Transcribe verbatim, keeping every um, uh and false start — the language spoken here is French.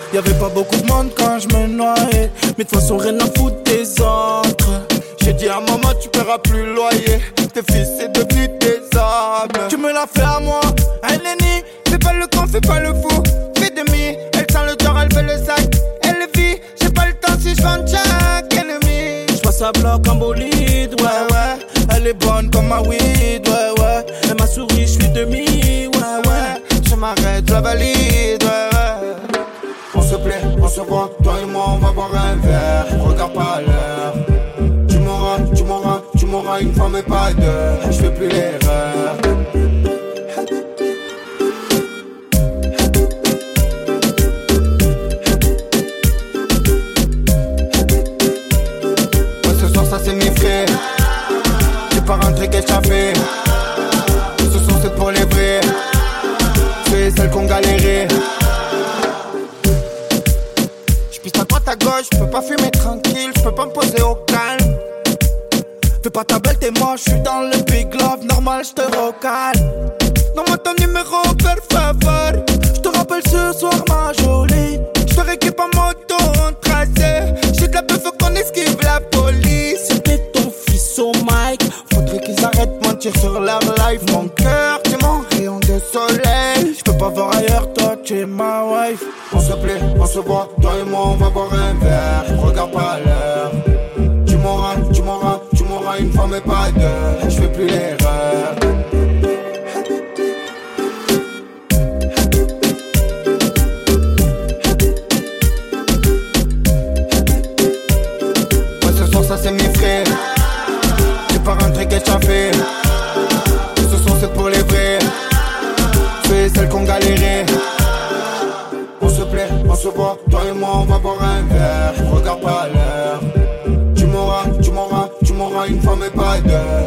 Y'avait pas beaucoup de monde quand je me noyais, mais de toute façon rien à foutre des autres. J'ai dit à maman tu paieras plus le loyer, tes fils c'est devenu tes âmes. Tu me l'as fait à moi, elle est née. Fais pas le con, fais pas le fou, fais demi. Elle sent le dur, elle fait le sac, elle vit. J'ai pas le temps si je vends chaque ennemi. J'passe à bloc en bolide, ouais ouais. Elle est bonne comme ma weed, ouais ouais. Elle m'a souri, j'suis demi, ouais ouais. Je m'arrête, je la valide, ouais ouais. On se plaît, on se voit, toi et moi on va boire un verre. Regarde pas l'heure. Tu m'auras, tu m'auras, tu m'auras une fois mais pas deux. Je fais plus l'erreur. Ouais, ce soir ça c'est mes frères. J'ai pas rentré qu'est-ce que t'as fait. Ce soir c'est pour les vrais. C'est celles qu'on galéré. J'pisse à droite à gauche, j'peux pas fumer tranquille, j'peux pas me poser au calme. Fais pas ta belle, t'es moche, j'suis dans le big love, normal j'te recale. Donne-moi ton numéro, per favor. J'te rappelle ce soir ma jolie. J'te récupère en moto en tracé. J'ai de la bœuf, faut qu'on esquive la police. C'était ton fils au mic, faudrait qu'ils arrêtent de mentir sur leur life. Mon cœur, t'es mon rayon de soleil. J'peux pas voir ailleurs, toi tu es ma wife. On se plaît, on se voit, toi et moi on va boire un verre. Regarde pas l'heure. Tu m'auras, tu m'auras, tu m'auras une fois mais pas deux. Je fais plus l'erreur. Ouais, ce soir ça c'est mes frères. J'ai pas rentré qu'est-ce que t'as fait. Ce soir c'est pour les vrais. C'est celles qu'on galéré. On se plaît, on se voit, toi et moi on va boire un verre. Regarde pas l'heure. Tu m'auras, tu m'auras, tu m'auras une fois mais pas deux.